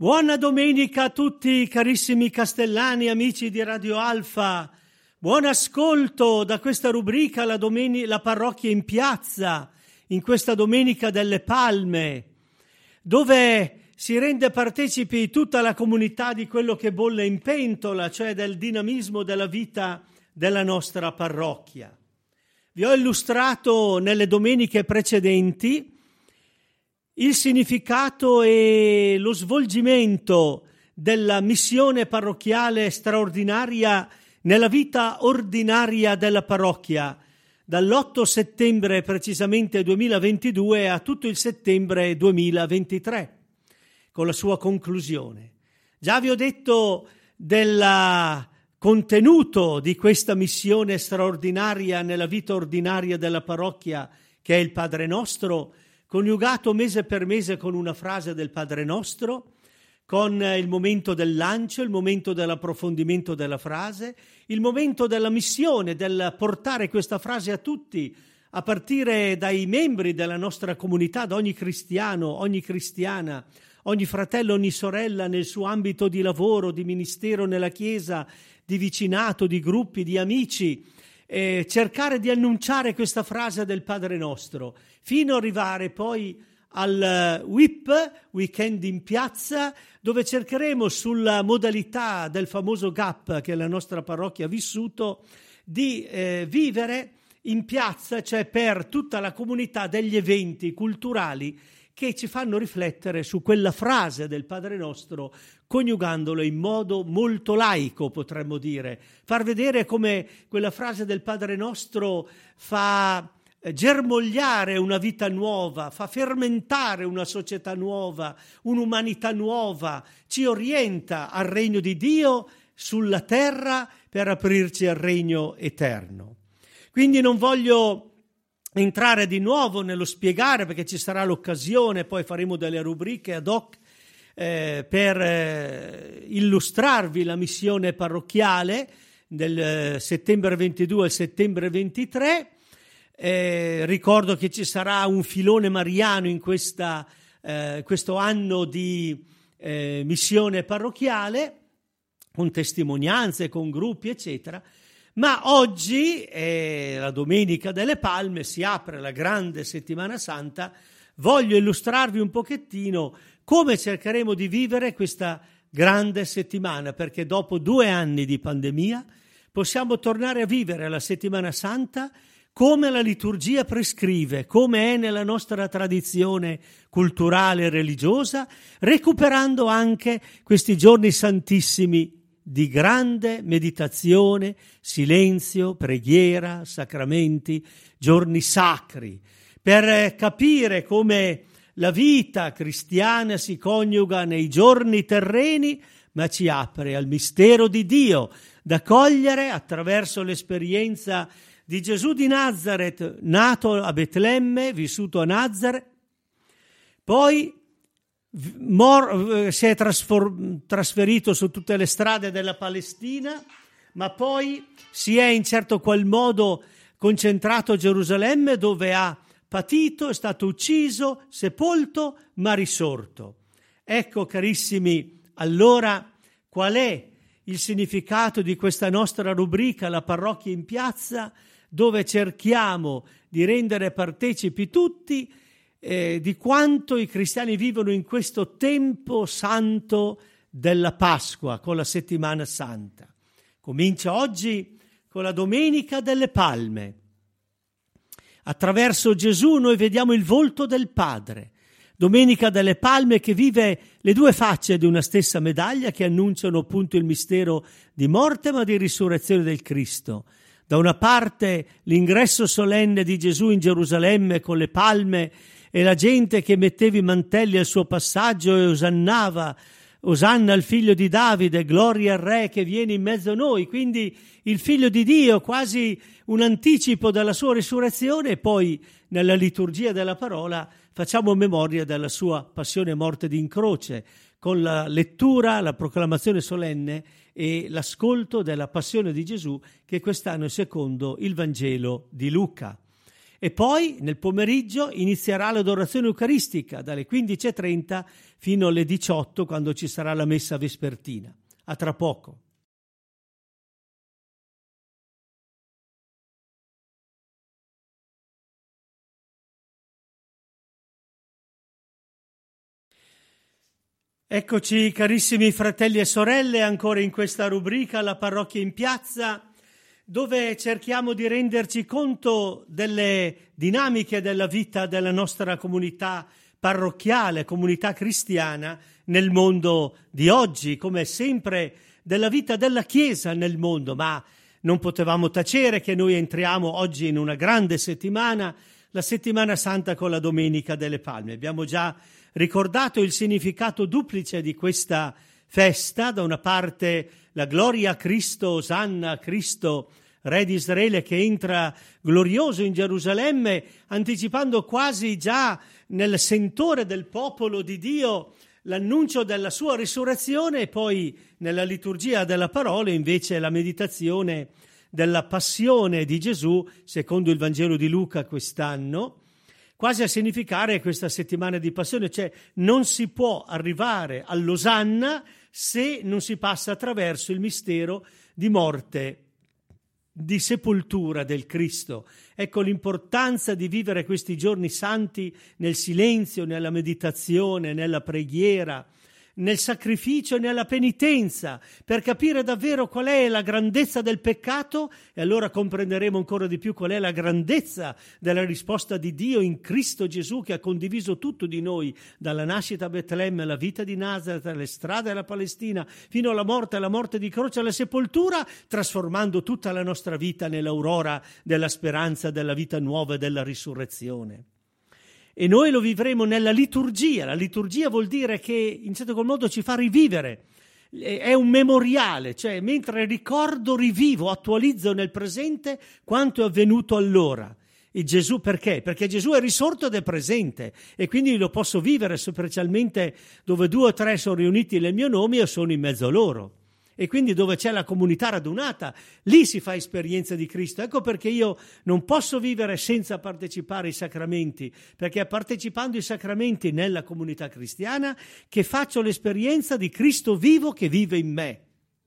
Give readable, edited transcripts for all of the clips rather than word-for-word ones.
Buona domenica a tutti carissimi castellani, amici di Radio Alfa. Buon ascolto da questa rubrica la parrocchia in piazza, in questa Domenica delle Palme, dove si rende partecipi tutta la comunità di quello che bolle in pentola, cioè del dinamismo della vita della nostra parrocchia. Vi ho illustrato nelle domeniche precedenti il significato e lo svolgimento della missione parrocchiale straordinaria nella vita ordinaria della parrocchia, dall'8 settembre precisamente 2022 a tutto il settembre 2023, con la sua conclusione. Già vi ho detto del contenuto di questa missione straordinaria nella vita ordinaria della parrocchia, che è il Padre Nostro, coniugato mese per mese con una frase del Padre Nostro, con il momento del lancio, il momento dell'approfondimento della frase, il momento della missione, del portare questa frase a tutti, a partire dai membri della nostra comunità, da ogni cristiano, ogni cristiana, ogni fratello, ogni sorella nel suo ambito di lavoro, di ministero nella Chiesa, di vicinato, di gruppi, di amici, cercare di annunciare questa frase del Padre Nostro, fino ad arrivare poi al WIP, Weekend in Piazza, dove cercheremo sulla modalità del famoso GAP che la nostra parrocchia ha vissuto, di vivere in piazza, cioè per tutta la comunità, degli eventi culturali che ci fanno riflettere su quella frase del Padre Nostro, coniugandolo in modo molto laico, potremmo dire. Far vedere come quella frase del Padre Nostro fa germogliare una vita nuova, fa fermentare una società nuova, un'umanità nuova, ci orienta al regno di Dio sulla terra per aprirci al regno eterno. Quindi non voglio entrare di nuovo nello spiegare, perché ci sarà l'occasione, poi faremo delle rubriche ad hoc per illustrarvi la missione parrocchiale del settembre 22 al settembre 23. Ricordo che ci sarà un filone mariano in questo anno di missione parrocchiale, con testimonianze, con gruppi, eccetera. Ma oggi, la Domenica delle Palme, si apre la grande Settimana Santa. Voglio illustrarvi un pochettino come cercheremo di vivere questa grande settimana, perché dopo 2 anni di pandemia possiamo tornare a vivere la Settimana Santa come la liturgia prescrive, come è nella nostra tradizione culturale e religiosa, recuperando anche questi giorni santissimi di grande meditazione, silenzio, preghiera, sacramenti, giorni sacri, per capire come la vita cristiana si coniuga nei giorni terreni, ma ci apre al mistero di Dio, da cogliere attraverso l'esperienza di Gesù di Nazaret, nato a Betlemme, vissuto a Nazaret, poi si è trasferito su tutte le strade della Palestina, ma poi si è in certo qual modo concentrato a Gerusalemme, dove ha patito, è stato ucciso, sepolto, ma risorto. Ecco, carissimi, allora qual è il significato di questa nostra rubrica, la parrocchia in piazza, dove cerchiamo di rendere partecipi tutti di quanto i cristiani vivono in questo tempo santo della Pasqua, con la Settimana Santa. Comincia oggi con la Domenica delle Palme. Attraverso Gesù noi vediamo il volto del Padre. Domenica delle Palme che vive le 2 facce di una stessa medaglia, che annunciano appunto il mistero di morte ma di risurrezione del Cristo. Da una parte l'ingresso solenne di Gesù in Gerusalemme con le palme e la gente che metteva i mantelli al suo passaggio e osannava: Osanna al figlio di Davide, gloria al re che viene in mezzo a noi. Quindi il figlio di Dio, quasi un anticipo della sua risurrezione, e poi nella liturgia della parola facciamo memoria della sua passione, morte in croce, con la lettura, la proclamazione solenne e l'ascolto della passione di Gesù, che quest'anno è secondo il Vangelo di Luca. E poi nel pomeriggio inizierà l'adorazione eucaristica dalle 15:30 fino alle 18, quando ci sarà la messa vespertina. A tra poco. Eccoci carissimi fratelli e sorelle, ancora in questa rubrica La parrocchia in piazza, dove cerchiamo di renderci conto delle dinamiche della vita della nostra comunità parrocchiale, comunità cristiana nel mondo di oggi, come sempre della vita della Chiesa nel mondo, ma non potevamo tacere che noi entriamo oggi in una grande settimana, la Settimana Santa con la Domenica delle Palme. Abbiamo già ricordato il significato duplice di questa festa, da una parte la gloria a Cristo, Osanna a Cristo, Re di Israele che entra glorioso in Gerusalemme, anticipando quasi già nel sentore del popolo di Dio l'annuncio della sua risurrezione, e poi nella liturgia della parola invece la meditazione della passione di Gesù secondo il Vangelo di Luca quest'anno, quasi a significare questa settimana di passione, cioè non si può arrivare all'Osanna se non si passa attraverso il mistero di morte, di sepoltura del Cristo. Ecco l'importanza di vivere questi giorni santi nel silenzio, nella meditazione, nella preghiera, nel sacrificio e nella penitenza, per capire davvero qual è la grandezza del peccato, e allora comprenderemo ancora di più qual è la grandezza della risposta di Dio in Cristo Gesù, che ha condiviso tutto di noi, dalla nascita a Betlemme, alla vita di Nazareth, alle strade della Palestina, fino alla morte di croce, alla sepoltura, trasformando tutta la nostra vita nell'aurora della speranza, della vita nuova e della risurrezione. E noi lo vivremo nella liturgia. La liturgia vuol dire che in certo qual modo ci fa rivivere, è un memoriale, cioè mentre ricordo, rivivo, attualizzo nel presente quanto è avvenuto allora. E Gesù perché? Perché Gesù è risorto ed è presente, e quindi lo posso vivere specialmente dove 2 o 3 sono riuniti nel mio nome, io sono in mezzo a loro. E quindi dove c'è la comunità radunata, lì si fa esperienza di Cristo. Ecco perché io non posso vivere senza partecipare ai sacramenti, perché è partecipando ai sacramenti nella comunità cristiana che faccio l'esperienza di Cristo vivo che vive in me.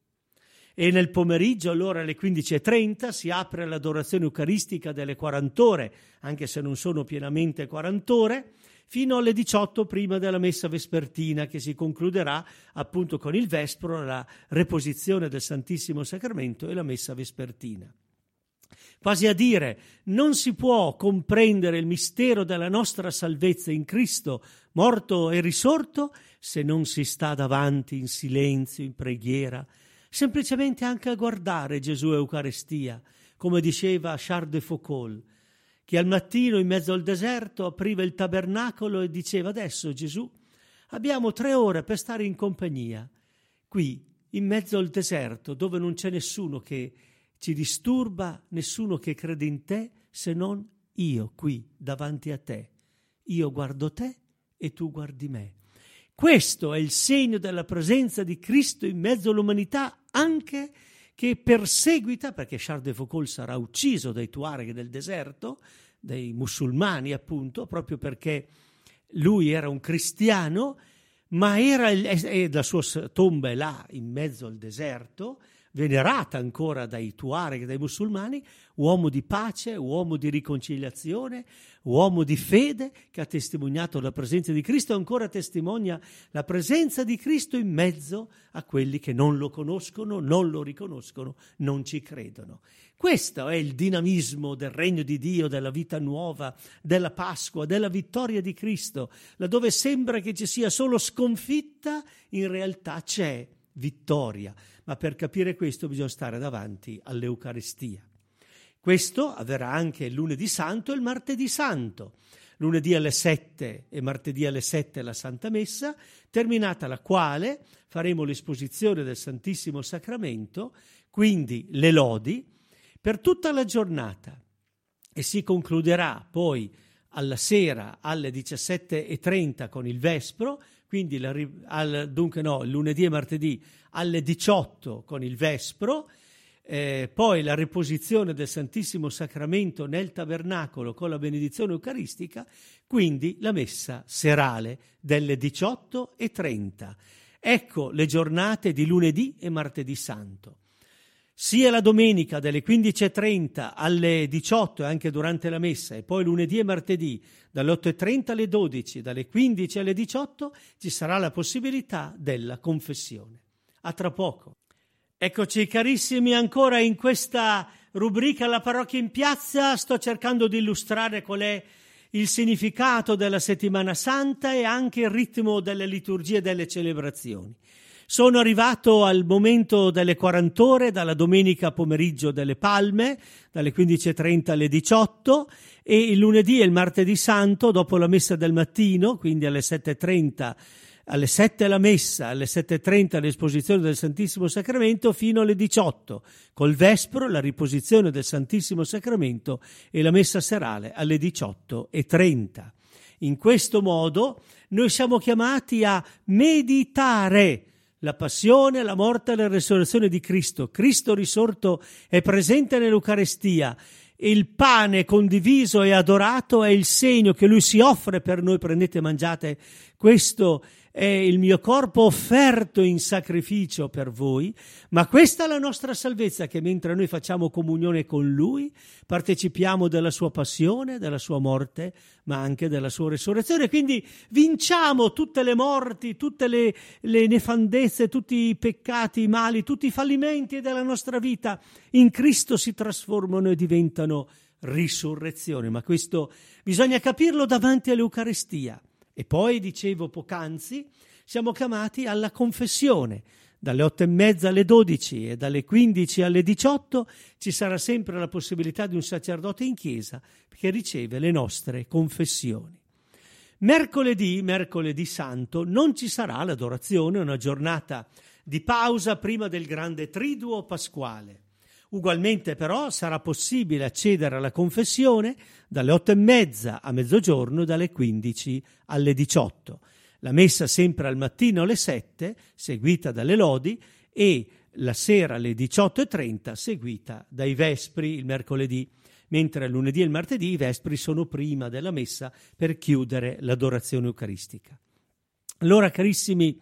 E nel pomeriggio, allora alle 15:30, si apre l'adorazione eucaristica delle 40 ore, anche se non sono pienamente 40 ore, fino alle 18 prima della messa vespertina, che si concluderà appunto con il vespro, la reposizione del Santissimo Sacramento e la messa vespertina. Quasi a dire, non si può comprendere il mistero della nostra salvezza in Cristo, morto e risorto, se non si sta davanti in silenzio, in preghiera, semplicemente anche a guardare Gesù Eucaristia, come diceva Charles de Foucauld, che al mattino in mezzo al deserto apriva il tabernacolo e diceva: adesso Gesù abbiamo 3 ore per stare in compagnia, qui in mezzo al deserto dove non c'è nessuno che ci disturba, nessuno che crede in te, se non io qui davanti a te. Io guardo te e tu guardi me. Questo è il segno della presenza di Cristo in mezzo all'umanità, anche che perseguita, perché Charles de Foucauld sarà ucciso dai Tuareg del deserto, dai musulmani appunto, proprio perché lui era un cristiano, ma e la sua tomba è là in mezzo al deserto, venerata ancora dai Tuareg e dai musulmani, uomo di pace, uomo di riconciliazione, uomo di fede, che ha testimoniato la presenza di Cristo e ancora testimonia la presenza di Cristo in mezzo a quelli che non lo conoscono, non lo riconoscono, non ci credono. Questo è il dinamismo del regno di Dio, della vita nuova, della Pasqua, della vittoria di Cristo. Laddove sembra che ci sia solo sconfitta, in realtà c'è vittoria. Ma per capire questo bisogna stare davanti all'Eucaristia. Questo avverrà anche il lunedì santo e il martedì santo. Lunedì alle 7 e martedì alle 7 la Santa Messa, terminata la quale faremo l'esposizione del Santissimo Sacramento, quindi le lodi, per tutta la giornata, e si concluderà poi alla sera alle 17:30 con il Vespro, quindi il lunedì e martedì alle 18 con il Vespro, poi la riposizione del Santissimo Sacramento nel tabernacolo con la benedizione eucaristica, quindi la messa serale delle 18:30. Ecco le giornate di lunedì e martedì santo. Sia la domenica dalle 15:30 alle 18 e anche durante la messa, e poi lunedì e martedì dalle 8:30 alle 12, dalle 15 alle 18 ci sarà la possibilità della confessione. A tra poco. Eccoci carissimi ancora in questa rubrica La parrocchia in piazza. Sto cercando di illustrare qual è il significato della settimana santa e anche il ritmo delle liturgie e delle celebrazioni. Sono arrivato al momento delle 40 ore, dalla domenica pomeriggio delle Palme, dalle 15:30 alle 18, e il lunedì e il martedì santo, dopo la messa del mattino, quindi alle 7:30, alle 7 la messa, alle 7:30 l'esposizione del Santissimo Sacramento fino alle 18, col vespro, la riposizione del Santissimo Sacramento e la messa serale alle 18:30. In questo modo noi siamo chiamati a meditare la passione, la morte e la resurrezione di Cristo. Cristo risorto è presente nell'Eucarestia. Il pane condiviso e adorato è il segno che Lui si offre per noi. Prendete e mangiate, questo è il mio corpo offerto in sacrificio per voi. Ma questa è la nostra salvezza, che mentre noi facciamo comunione con Lui, partecipiamo della sua passione, della sua morte, ma anche della sua resurrezione. Quindi vinciamo tutte le morti, tutte le nefandezze, tutti i peccati, i mali, tutti i fallimenti della nostra vita. In Cristo si trasformano e diventano risurrezione. Ma questo bisogna capirlo davanti all'Eucarestia. E poi, dicevo poc'anzi, siamo chiamati alla confessione. Dalle 8:30 alle 12 e dalle 15 alle 18 ci sarà sempre la possibilità di un sacerdote in chiesa che riceve le nostre confessioni. Mercoledì santo, non ci sarà l'adorazione, una giornata di pausa prima del grande triduo pasquale. Ugualmente però sarà possibile accedere alla confessione dalle 8:30 a mezzogiorno, dalle 15 alle 18. La messa sempre al mattino alle 7, seguita dalle lodi, e la sera alle 18:30, seguita dai vespri il mercoledì, mentre il lunedì e il martedì i vespri sono prima della messa per chiudere l'adorazione eucaristica. Allora, carissimi,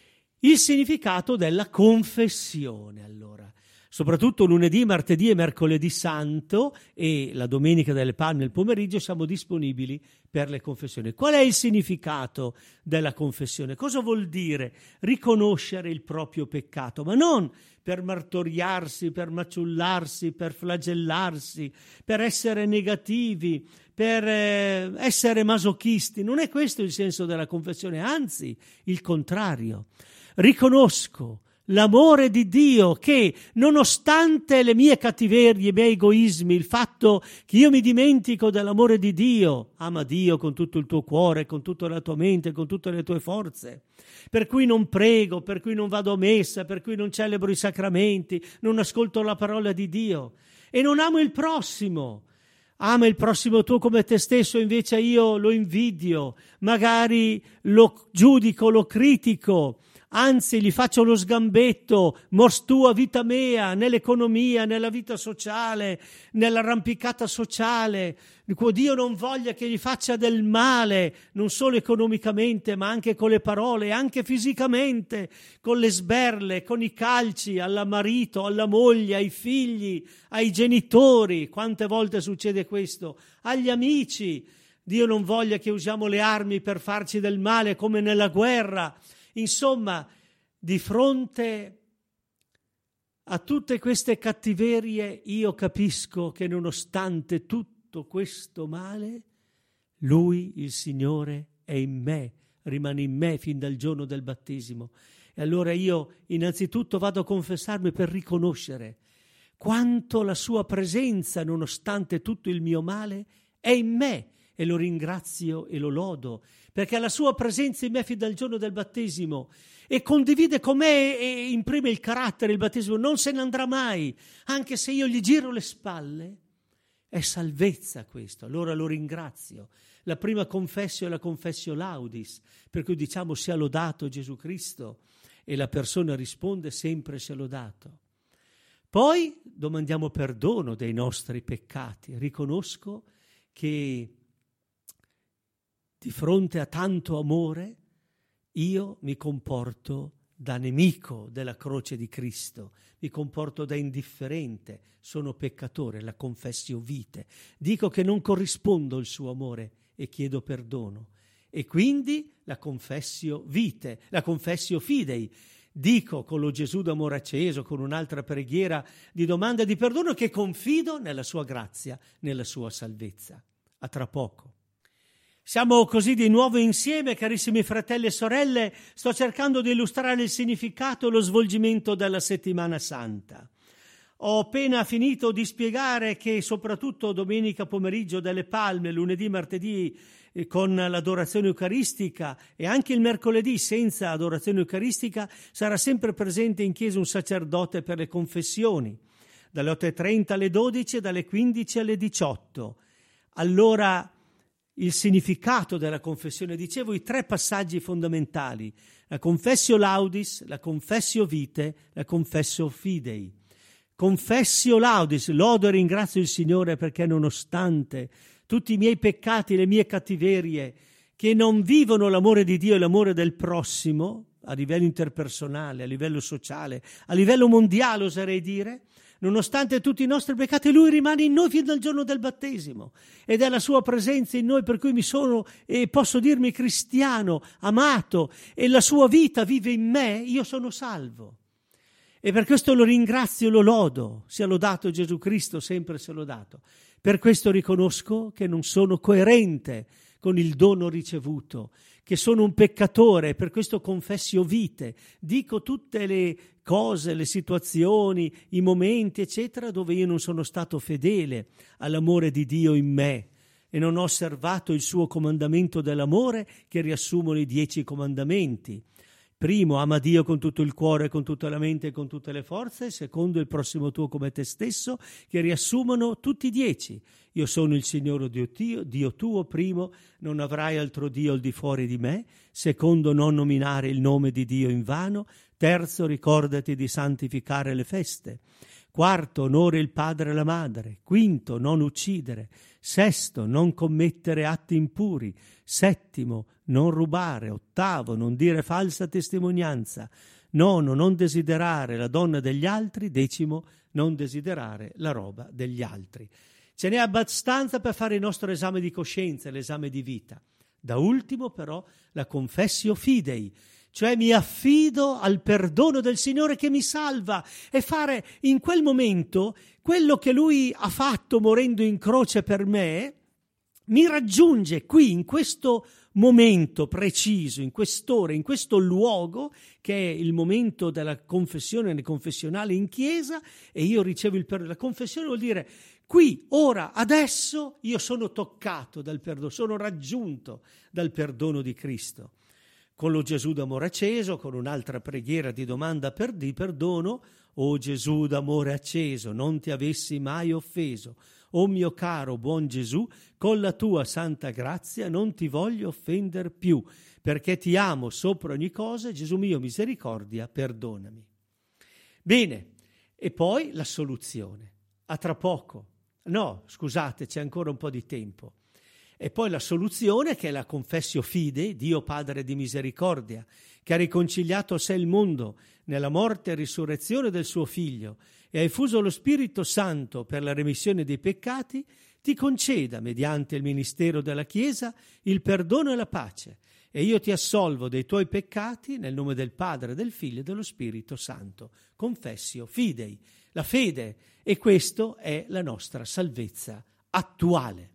il significato della confessione, allora. Soprattutto lunedì, martedì e mercoledì santo e la domenica delle Palme il pomeriggio siamo disponibili per le confessioni. Qual è il significato della confessione? Cosa vuol dire riconoscere il proprio peccato? Ma non per martoriarsi, per maciullarsi, per flagellarsi, per essere negativi, per essere masochisti. Non è questo il senso della confessione, anzi, il contrario. Riconosco l'amore di Dio che, nonostante le mie cattiverie, i miei egoismi, il fatto che io mi dimentico dell'amore di Dio, ama Dio con tutto il tuo cuore, con tutta la tua mente, con tutte le tue forze, per cui non prego, per cui non vado a messa, per cui non celebro i sacramenti, non ascolto la parola di Dio e non amo il prossimo. Ama il prossimo tuo come te stesso, invece io lo invidio, magari lo giudico, lo critico, anzi gli faccio lo sgambetto, mors tua vita mea, nell'economia, nella vita sociale, nell'arrampicata sociale. Dio non voglia che gli faccia del male, non solo economicamente, ma anche con le parole, anche fisicamente, con le sberle, con i calci al marito, alla moglie, ai figli, ai genitori. Quante volte succede questo? Agli amici. Dio non voglia che usiamo le armi per farci del male come nella guerra. Insomma, di fronte a tutte queste cattiverie, io capisco che nonostante tutto questo male, Lui, il Signore, è in me, rimane in me fin dal giorno del battesimo. E allora io innanzitutto vado a confessarmi per riconoscere quanto la Sua presenza, nonostante tutto il mio male, è in me. E lo ringrazio e lo lodo, perché la sua presenza in me fin dal giorno del battesimo e condivide con me e imprime il carattere, il battesimo, non se ne andrà mai, anche se io gli giro le spalle. È salvezza questo, allora lo ringrazio. La prima confessio è la confessio laudis, per cui diciamo sia lodato Gesù Cristo, e la persona risponde sempre sia lodato. Poi domandiamo perdono dei nostri peccati. Riconosco che di fronte a tanto amore io mi comporto da nemico della croce di Cristo, mi comporto da indifferente, sono peccatore, la confessio vite. Dico che non corrispondo al suo amore e chiedo perdono. E quindi la confessio vite, la confessio fidei. Dico con lo Gesù d'amore acceso, con un'altra preghiera di domanda di perdono, che confido nella sua grazia, nella sua salvezza. A tra poco. Siamo così di nuovo insieme, carissimi fratelli e sorelle. Sto cercando di illustrare il significato e lo svolgimento della Settimana Santa. Ho appena finito di spiegare che soprattutto domenica pomeriggio delle Palme, lunedì, martedì con l'adorazione eucaristica e anche il mercoledì senza adorazione eucaristica sarà sempre presente in chiesa un sacerdote per le confessioni, dalle 8:30 alle 12 e dalle 15 alle 18. Allora, il significato della confessione, dicevo, i 3 passaggi fondamentali: la confessio laudis, la confessio vite, la confessio fidei. Confessio laudis, lodo e ringrazio il Signore perché nonostante tutti i miei peccati, le mie cattiverie, che non vivono l'amore di Dio e l'amore del prossimo, a livello interpersonale, a livello sociale, a livello mondiale oserei dire, nonostante tutti i nostri peccati, Lui rimane in noi fino dal giorno del battesimo ed è la Sua presenza in noi per cui mi sono e posso dirmi cristiano, amato, e la Sua vita vive in me, io sono salvo. E per questo lo ringrazio e lo lodo, sia lodato Gesù Cristo, sempre sia lodato. Per questo riconosco che non sono coerente con il dono ricevuto, che sono un peccatore, per questo confessio vite, dico tutte le cose, le situazioni, i momenti, eccetera, dove io non sono stato fedele all'amore di Dio in me e non ho osservato il suo comandamento dell'amore che riassumono i 10 comandamenti. Primo, ama Dio con tutto il cuore, con tutta la mente e con tutte le forze. Secondo, il prossimo tuo come te stesso, che riassumono tutti i 10. Io sono il Signore Dio tuo. Primo, non avrai altro Dio al di fuori di me. Secondo, non nominare il nome di Dio in vano. Terzo, ricordati di santificare le feste. Quarto, onora il padre e la madre. Quinto, non uccidere. Sesto, non commettere atti impuri. Settimo, non rubare. Ottavo, non dire falsa testimonianza. Nono, non desiderare la donna degli altri. Decimo, non desiderare la roba degli altri. Ce n'è abbastanza per fare il nostro esame di coscienza, l'esame di vita. Da ultimo, però, la confessio fidei, cioè mi affido al perdono del Signore che mi salva e fare in quel momento quello che Lui ha fatto morendo in croce per me, mi raggiunge qui in questo momento preciso, in quest'ora, in questo luogo che è il momento della confessione nel confessionale in chiesa e io ricevo il perdono. La confessione vuol dire qui, ora, adesso io sono toccato dal perdono, sono raggiunto dal perdono di Cristo. Con lo Gesù d'amore acceso, con un'altra preghiera di domanda di perdono, o Gesù d'amore acceso, non ti avessi mai offeso, o mio caro buon Gesù, con la tua santa grazia non ti voglio offender più, perché ti amo sopra ogni cosa, Gesù mio misericordia, perdonami. Bene, e poi la soluzione. A tra poco. No, scusate, c'è ancora un po' di tempo. E poi la soluzione che è la confessio fide, Dio Padre di misericordia, che ha riconciliato a sé il mondo nella morte e risurrezione del suo Figlio e ha effuso lo Spirito Santo per la remissione dei peccati, ti conceda, mediante il ministero della Chiesa, il perdono e la pace. E io ti assolvo dei tuoi peccati nel nome del Padre, del Figlio e dello Spirito Santo. Confessio fidei, la fede, e questo è la nostra salvezza attuale.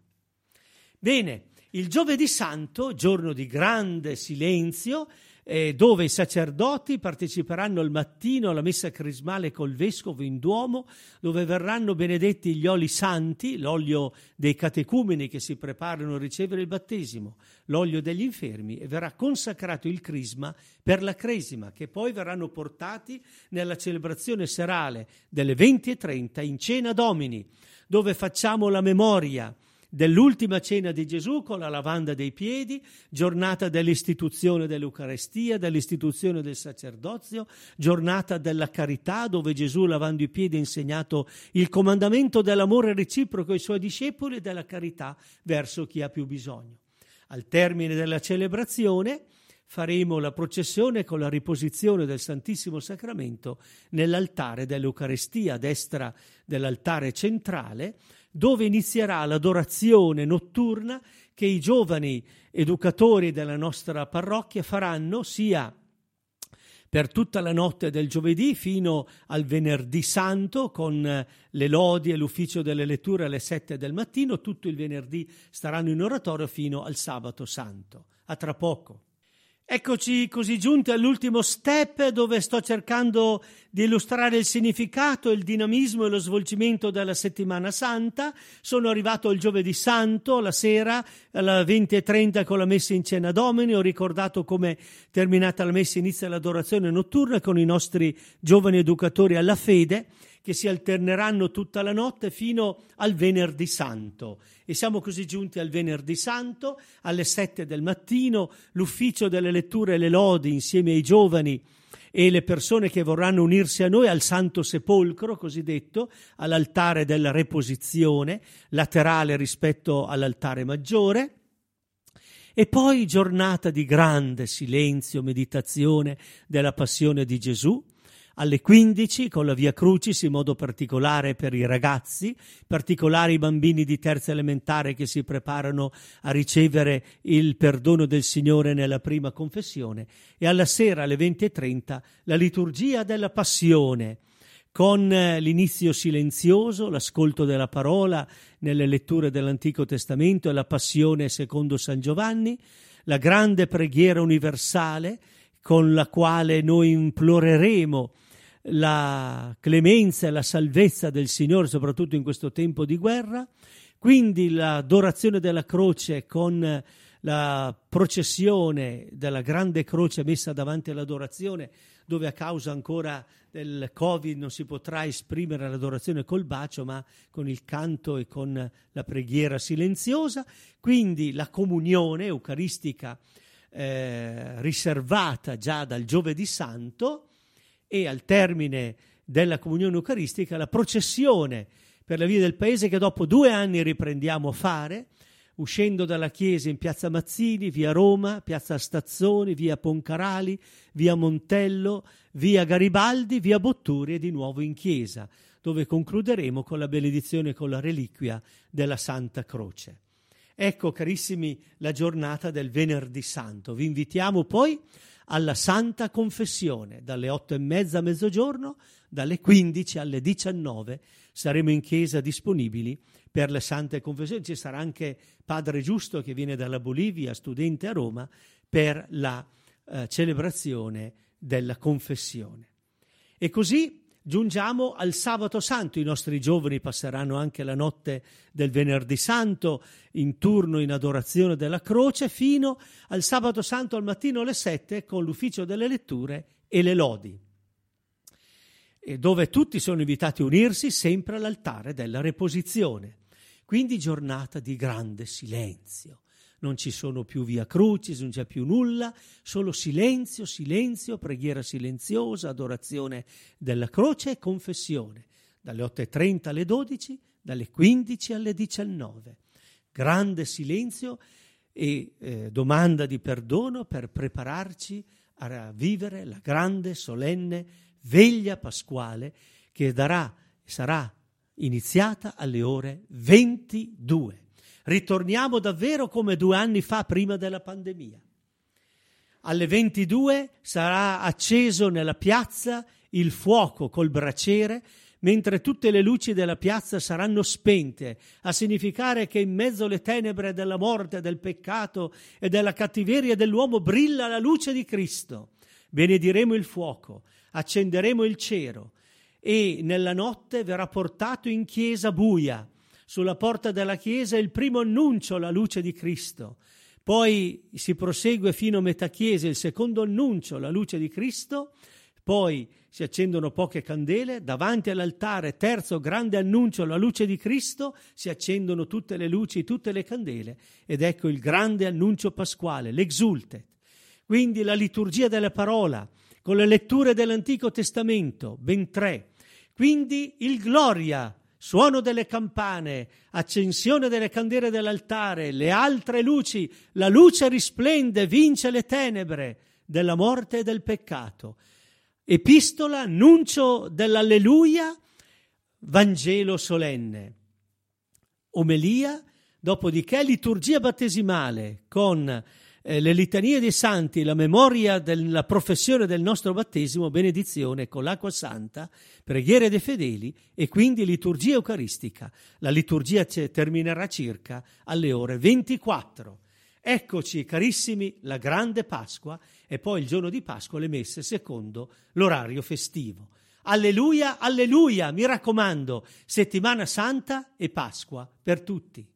Bene, il Giovedì Santo, giorno di grande silenzio, dove i sacerdoti parteciperanno al mattino alla messa crismale col vescovo in Duomo, dove verranno benedetti gli oli santi, l'olio dei catecumeni che si preparano a ricevere il battesimo, l'olio degli infermi, e verrà consacrato il crisma per la cresima, che poi verranno portati nella celebrazione serale delle 20:30 in Cena Domini, dove facciamo la memoria dell'ultima cena di Gesù con la lavanda dei piedi, giornata dell'istituzione dell'Eucarestia, dell'istituzione del sacerdozio, giornata della carità, dove Gesù, lavando i piedi, ha insegnato il comandamento dell'amore reciproco ai suoi discepoli e della carità verso chi ha più bisogno. Al termine della celebrazione faremo la processione con la riposizione del Santissimo Sacramento nell'altare dell'Eucarestia a destra dell'altare centrale, dove inizierà l'adorazione notturna che i giovani educatori della nostra parrocchia faranno sia per tutta la notte del giovedì fino al venerdì santo, con le lodi e l'ufficio delle letture alle 7 del mattino. Tutto il venerdì staranno in oratorio fino al sabato santo. A tra poco. Eccoci così giunti all'ultimo step, dove sto cercando di illustrare il significato, il dinamismo e lo svolgimento della settimana santa. Sono arrivato il giovedì santo, la sera, alle 20:30 con la messa in cena Domini. Ho ricordato come, terminata la messa, inizia l'adorazione notturna con i nostri giovani educatori alla fede, che si alterneranno tutta la notte fino al venerdì santo. E siamo così giunti al venerdì santo, alle 7 del mattino, l'ufficio delle letture e le lodi insieme ai giovani e le persone che vorranno unirsi a noi al Santo Sepolcro, cosiddetto, all'altare della reposizione, laterale rispetto all'altare maggiore. E poi giornata di grande silenzio, meditazione della passione di Gesù, alle 15 con la Via Crucis, in modo particolare per i ragazzi, particolari i bambini di terza elementare che si preparano a ricevere il perdono del Signore nella prima confessione, e alla sera alle 20:30 la liturgia della Passione, con l'inizio silenzioso, l'ascolto della parola nelle letture dell'Antico Testamento e la Passione secondo San Giovanni, la grande preghiera universale con la quale noi imploreremo la clemenza e la salvezza del Signore, soprattutto in questo tempo di guerra. Quindi l'adorazione della croce con la processione della grande croce messa davanti all'adorazione, dove a causa ancora del Covid non si potrà esprimere l'adorazione col bacio, ma con il canto e con la preghiera silenziosa. Quindi la comunione eucaristica riservata già dal giovedì santo, e al termine della comunione eucaristica la processione per la via del paese, che dopo 2 anni riprendiamo a fare, uscendo dalla chiesa in piazza Mazzini, via Roma, piazza Stazzoni, via Poncarali, via Montello, via Garibaldi, via Botturi e di nuovo in chiesa, dove concluderemo con la benedizione e con la reliquia della Santa Croce. Ecco, carissimi, la giornata del venerdì santo. Vi invitiamo poi alla Santa Confessione, dalle 8:30 a mezzogiorno, dalle 15 alle 19 saremo in chiesa disponibili per le Sante Confessioni. Ci sarà anche Padre Giusto, che viene dalla Bolivia, studente a Roma, per la celebrazione della confessione. E così giungiamo al sabato santo. I nostri giovani passeranno anche la notte del venerdì santo in turno in adorazione della croce, fino al sabato santo al mattino alle 7 con l'ufficio delle letture e le lodi, e dove tutti sono invitati a unirsi sempre all'altare della reposizione. Quindi giornata di grande silenzio. Non ci sono più Via Crucis, non c'è più nulla, solo silenzio, silenzio, preghiera silenziosa, adorazione della croce e confessione, dalle 8:30 alle 12, dalle 15 alle 19. Grande silenzio e domanda di perdono per prepararci a vivere la grande, solenne veglia pasquale che sarà iniziata alle ore 22. Ritorniamo davvero come 2 anni fa, prima della pandemia. Alle 22 sarà acceso nella piazza il fuoco col braciere, mentre tutte le luci della piazza saranno spente, a significare che in mezzo alle tenebre della morte, del peccato e della cattiveria dell'uomo brilla la luce di Cristo. Benediremo il fuoco, accenderemo il cero, e nella notte verrà portato in chiesa buia. Sulla porta della chiesa il primo annuncio, la luce di Cristo. Poi si prosegue fino a metà chiesa il secondo annuncio, la luce di Cristo. Poi si accendono poche candele, davanti all'altare, terzo grande annuncio, la luce di Cristo, si accendono tutte le luci, tutte le candele, ed ecco il grande annuncio pasquale, l'exultet. Quindi la liturgia della parola, con le letture dell'Antico Testamento, ben 3. Quindi il Gloria, suono delle campane, accensione delle candele dell'altare, le altre luci, la luce risplende, vince le tenebre della morte e del peccato. Epistola, annuncio dell'alleluia, Vangelo solenne. Omelia, dopodiché liturgia battesimale con le litanie dei santi, la memoria della professione del nostro battesimo, benedizione con l'acqua santa, preghiere dei fedeli e quindi liturgia eucaristica. La liturgia terminerà circa alle ore 24. Eccoci, carissimi, la grande Pasqua e poi il giorno di Pasqua le messe secondo l'orario festivo. Alleluia, alleluia, mi raccomando, settimana santa e Pasqua per tutti.